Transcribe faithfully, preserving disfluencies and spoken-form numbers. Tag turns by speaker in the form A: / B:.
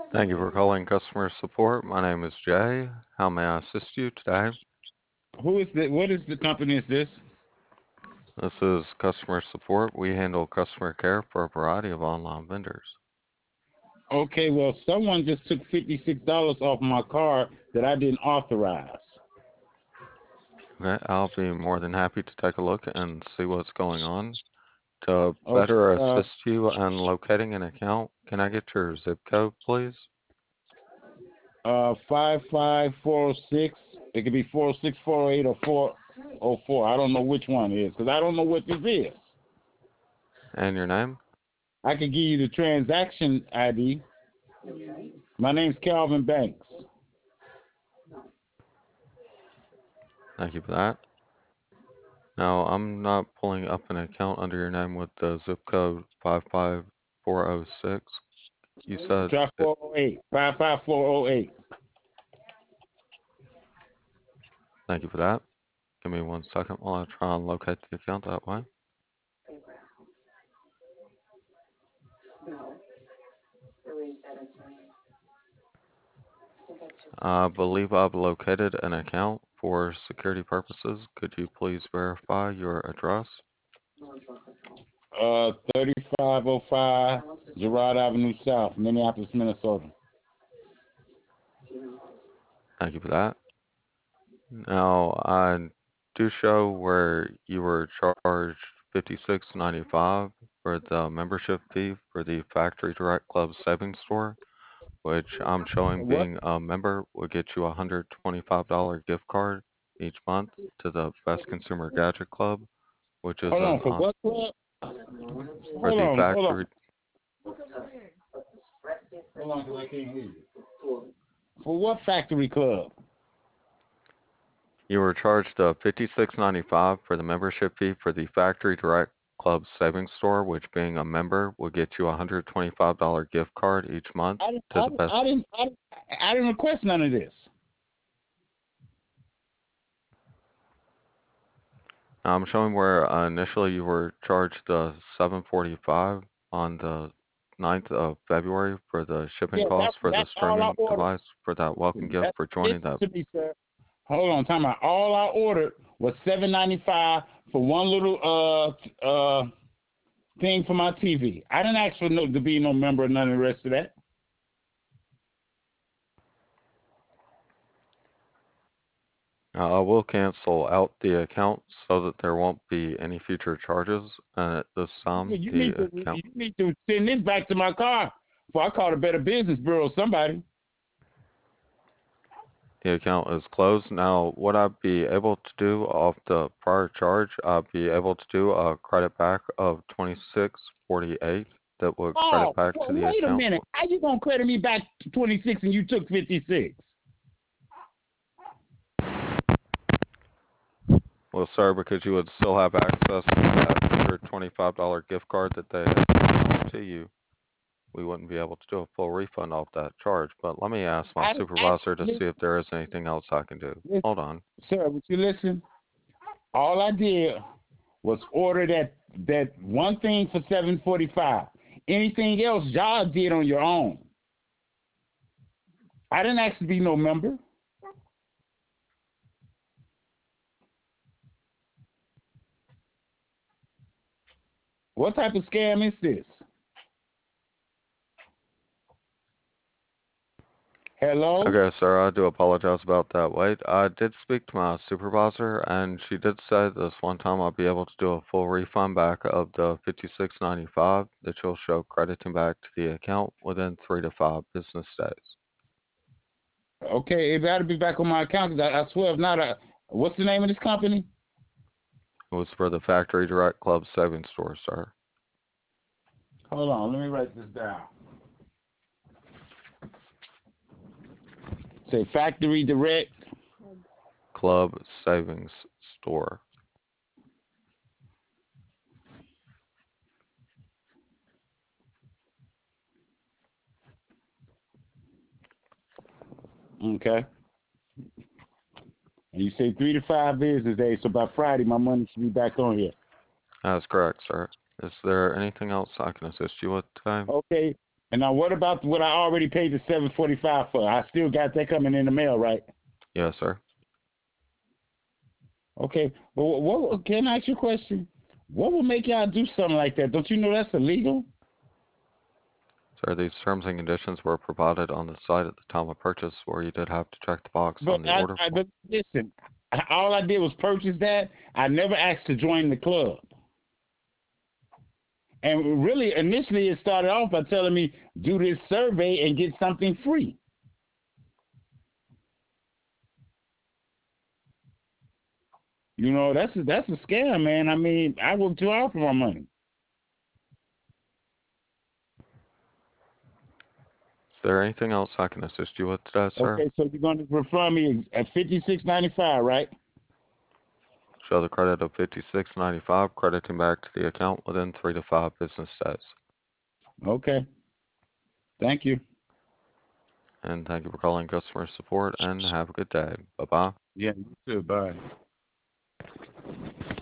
A: Thank you for calling customer support. My name is Jay. How may I assist you today?
B: Who is the? What is the company? Is this?
A: This is customer support. We handle customer care for a variety of online vendors.
B: Okay, well, someone just took fifty-six dollars off my card that I didn't authorize.
A: Okay, I'll be more than happy to take a look and see what's going on. To
B: Okay,
A: better
B: uh,
A: assist you in locating an account, can I get your zip code, please?
B: uh, five five four oh six. It could be four oh six, four oh eight, or four oh four. I don't know which one it is because I don't know what this is.
A: And your name?
B: I can give you the transaction I D. My name's Calvin Banks.
A: Thank you for that. Now, I'm not pulling up an account under your name with the zip code five five four oh six. You said,
B: Try
A: it-
B: four oh eight, five five four oh eight.
A: Thank you for that. Give me one second while I try and locate the account that way. I believe I've located an account for security purposes. Could you please verify your address?
B: Uh, thirty-five oh five Girard Avenue South, Minneapolis, Minnesota.
A: Thank you for that. Now, I do show where you were charged fifty-six ninety-five for the membership fee for the Factory Direct Club Savings Store, which I'm showing
B: What?
A: being a member will get you a one hundred twenty-five dollars gift card each month to the Best Consumer Gadget Club, which is
B: Hold
A: an
B: on, for
A: on
B: what club?
A: for
B: Hold
A: the
B: on, hold on.
A: factory.
B: Hold on, 'cause I can't hear you. For what factory club?
A: You were charged uh, fifty-six ninety-five for the membership fee for the Factory Direct Club Savings Store, which being a member will get you a one hundred twenty-five dollars gift card each month
B: I didn't,
A: to
B: I,
A: the
B: didn't- I
A: best.
B: didn't, I, didn't- I didn't request none of this.
A: I'm showing where uh, initially you were charged uh, seven forty-five on the ninth of February for the shipping
B: Yeah, that,
A: costs for the
B: that's all I
A: streaming
B: ordered.
A: device for that welcome gift
B: That,
A: for joining
B: listen
A: the.
B: to me, sir. Hold on, time out. All I ordered was seven ninety five for one little uh t- uh thing for my T V. I didn't ask for no to be no member of none of the rest of that.
A: Uh, I will cancel out the account so that there won't be any future charges. And at this
B: Yeah,
A: time,
B: you
A: the
B: need to
A: account
B: you need to send this back to my car before I call the Better Business Bureau or somebody.
A: The account is closed. Now, would I be able to do off the prior charge? I'd be able to do a credit back of twenty-six forty-eight that would credit
B: Oh,
A: back to
B: well,
A: the
B: wait a
A: account.
B: minute. How you gonna credit me back to twenty-six and you took fifty-six?
A: Well, sir, because you would still have access to that one hundred twenty-five dollars gift card that they had sent to you, we wouldn't be able to do a full refund off that charge. But let me ask my
B: I didn't ask.
A: supervisor to see if
B: Listen,
A: there is anything else I can do.
B: listen,
A: Hold on.
B: sir, would you listen? All I did was order that that one thing for seven forty-five. Anything else y'all did on your own. I didn't ask to be no member. What type of scam is this? Hello?
A: Okay, sir, I do apologize about that wait. I did speak to my supervisor, and she did say this one time I'll be able to do a full refund back of the fifty-six ninety-five that you'll show crediting back to the account within three to five business days.
B: Okay, it better be back on my account because I, I swear if not, I, what's the name of this company?
A: It was for the Factory Direct Club Savings Store, sir.
B: Hold on, let me write this down. Say Factory Direct.
A: Club Savings Store.
B: Okay. And you say three to five business days, so by Friday my money should be back on here.
A: That is correct, sir. Is there anything else I can assist you with today?
B: Okay. And now, what about what I already paid the seven forty five for? I still got that coming in the mail, right?
A: Yes, sir.
B: Okay. Well, what can I ask you a question? What would make y'all do something like that? Don't you know that's illegal?
A: Sir, these terms and conditions were provided on the site at the time of purchase, where you did have to check the box
B: But
A: on the
B: I,
A: order
B: I
A: form.
B: but listen, all I did was purchase that. I never asked to join the club. And really, initially, it started off by telling me do this survey and get something free. You know, that's a, that's a scam, man. I mean, I worked too hard for my money.
A: Is there anything else I can assist you with today, sir?
B: Okay, so you're going to refer me at fifty six ninety five, right?
A: Show the credit of fifty-six ninety-five, crediting back to the account within three to five business days.
B: Okay, thank you.
A: And thank you for calling customer support, and have a good day. Bye-bye.
B: Yeah, you too. Bye.